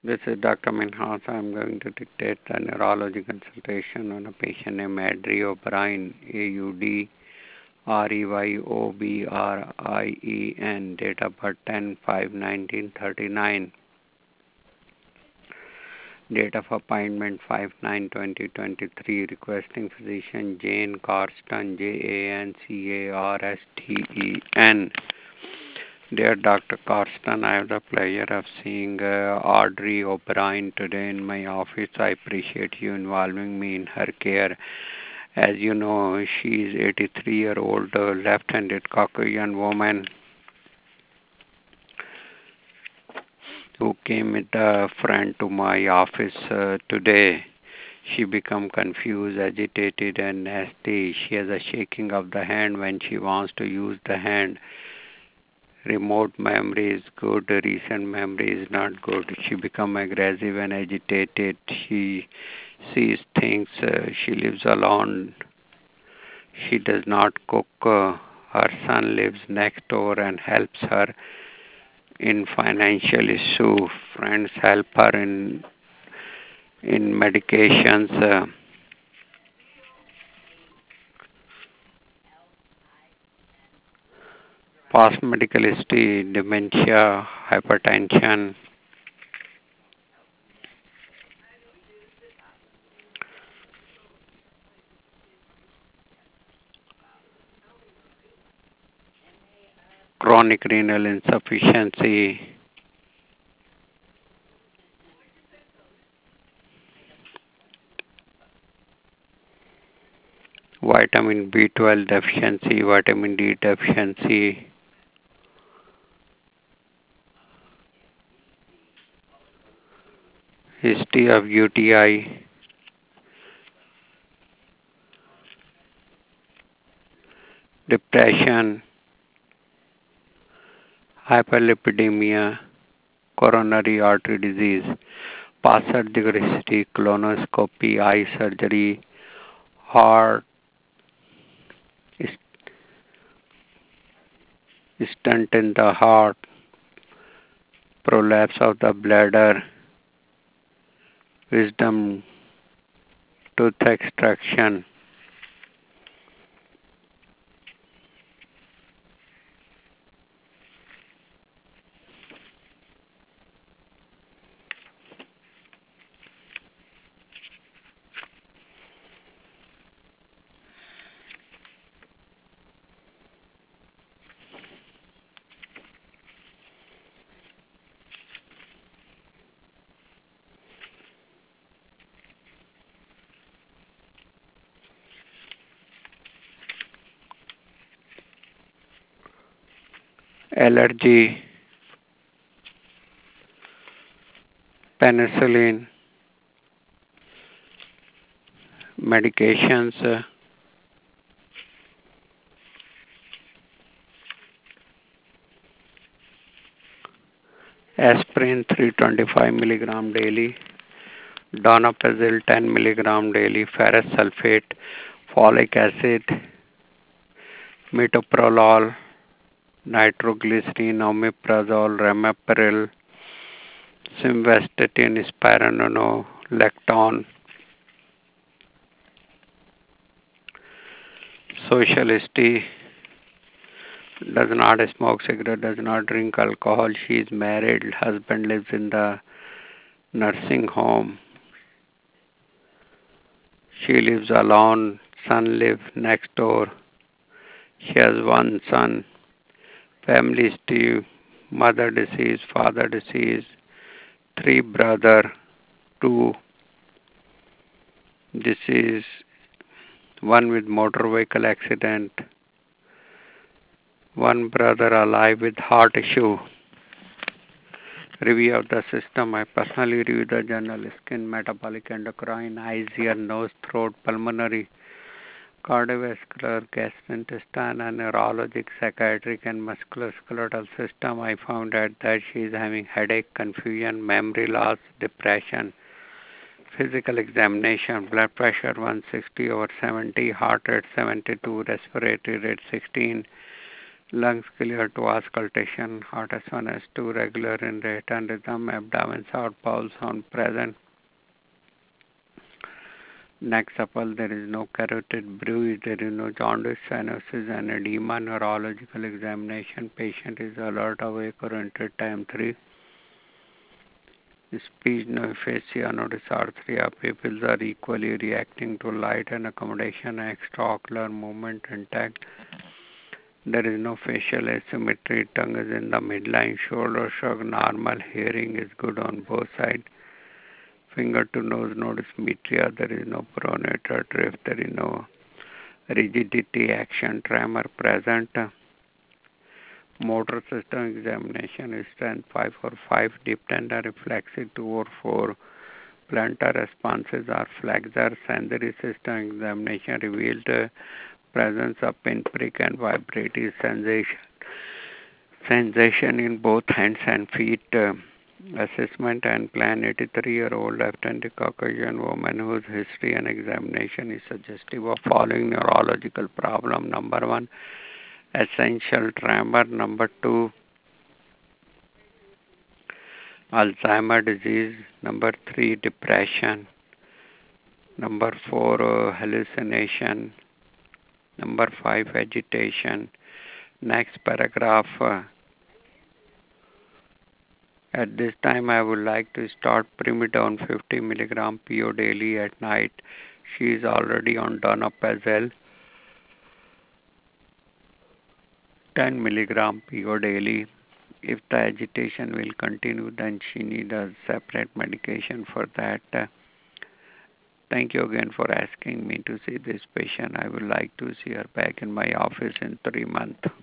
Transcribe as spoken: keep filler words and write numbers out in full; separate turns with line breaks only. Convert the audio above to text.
This is Doctor Minhas. I'm going to dictate the neurology consultation on a patient named Adri O'Brien, A U D R E Y O B R I E N, date of birth ten five nineteen thirty-nine, date of appointment five nine twenty twenty-three, requesting physician Jane Carston, J A N C A R S T E N. Dear Doctor Carston, I have the pleasure of seeing uh, Audrey O'Brien today in my office. I appreciate you involving me in her care. As you know, she is eighty-three-year-old uh, left-handed Caucasian woman who came with a friend to my office uh, today. She become confused, agitated, and nasty. She has a shaking of the hand when she wants to use the hand. Remote memory is good, recent memory is not good. She become aggressive and agitated. She sees things. Uh, she lives alone. She does not cook. Uh, her son lives next door and helps her in financial issue. Friends help her in in medications. Uh, past medical history, dementia, hypertension, chronic renal insufficiency, vitamin B twelve deficiency, vitamin D deficiency, history of U T I, depression, hyperlipidemia, coronary artery disease, past surgical history, colonoscopy, eye surgery, heart, stent in the heart, prolapse of the bladder, wisdom tooth extraction. Allergy, penicillin, medications, uh, aspirin three hundred twenty-five milligram daily, donepezil ten milligram daily, ferrous sulfate, folic acid, metoprolol, nitroglycerin, omeprazole, ramipril, simvastatin, spironolactone, lactone, socialist, does not smoke cigarette, does not drink alcohol. She is married, husband lives in the nursing home. She lives alone, son lives next door. She has one son, family history, mother deceased, father deceased, three brother, two deceased, one with motor vehicle accident, one brother alive with heart issue. Review of the system. I personally review the journal skin, metabolic, endocrine, eyes, ear, nose, throat, pulmonary, cardiovascular, gastrointestinal, and neurologic, psychiatric, and musculoskeletal system. I found out that she is having headache, confusion, memory loss, depression. Physical examination, blood pressure one sixty over seventy, heart rate seventy-two, respiratory rate sixteen, Lungs clear to auscultation, heart S one, S two, regular in rate and rhythm, abdomen sound, pulse sound present. Next supple, there is no carotid bruise, there is no jaundice, cyanosis, and edema. Neurological examination, patient is alert, awake, oriented, time three. Speech, no aphasia, no dysarthria. Pupils are equally reacting to light and accommodation, extraocular movement intact. There is no facial asymmetry, tongue is in the midline, shoulder shrug, normal, hearing is good on both sides. Finger to nose, no dysmetria, there is no pronator drift, there is no rigidity, action, tremor present. Motor system examination is strength five or five, deep tender, reflexive two or four. Plantar responses are flexor. Sensory system examination revealed uh, presence of pinprick and vibrative sensation. Sensation in both hands and feet. Uh, assessment and plan. eighty-three-year-old left-handed Caucasian woman whose history and examination is suggestive of following neurological problem. Number one, essential tremor. Number two, Alzheimer disease. Number three, depression. Number four, uh, hallucination. Number five, agitation. Next paragraph. Uh, at this time, I would like to start primidone fifty milligram P O daily at night. She is already on donepezil ten milligram P O daily. If the agitation will continue, then she needs a separate medication for that. Uh, Thank you again for asking me to see this patient. I would like to see her back in my office in three months.